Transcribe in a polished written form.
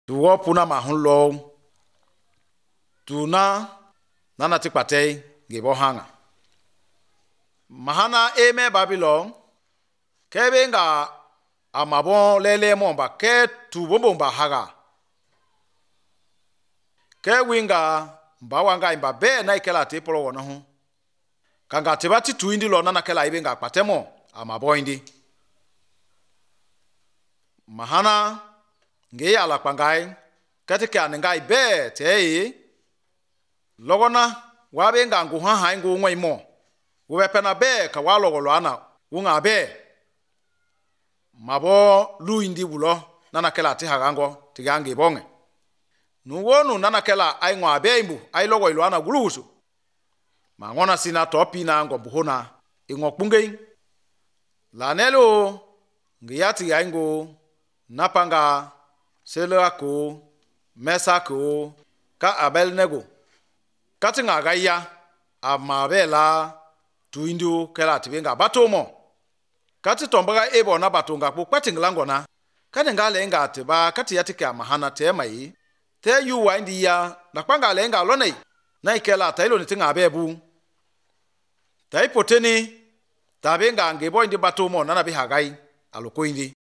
tuwo puna mahun lo tuna nana tikpatei gebo hanga mahana eme Babylon kebe nga amabon lele momba ke tubomba haga ke winga mbawanga imba be na ikela tipolo wono hu kanga tibati tuindi lo nana kela ibenga patemo amaboindi mahana nge ala pangai katika ngai be tei logona wabenga nguha haingu ngwa imo wepena be ka walogolo ana unga be mabo luindi bulo nana kela ti hagango tigange bonge nuwonu nana kela ai ngwa be imbu ai logo ilo ana gulusu mangona sina topi na ngo buhona ingokpunge lanelo ngiyati yaingo napanga selako mesako ka abelnego katinga gaya amabela tuindu kela tibenga batomo kati tombaga ebo na batonga ku kwatinglangona kaninga lenga tiba kati yatika mahana temai te yu windi ya nakpanga lenga lonei na ikela tailo nitinga bebu tai poteni tabenga ngebo indi batomo nana bihagai alukoindi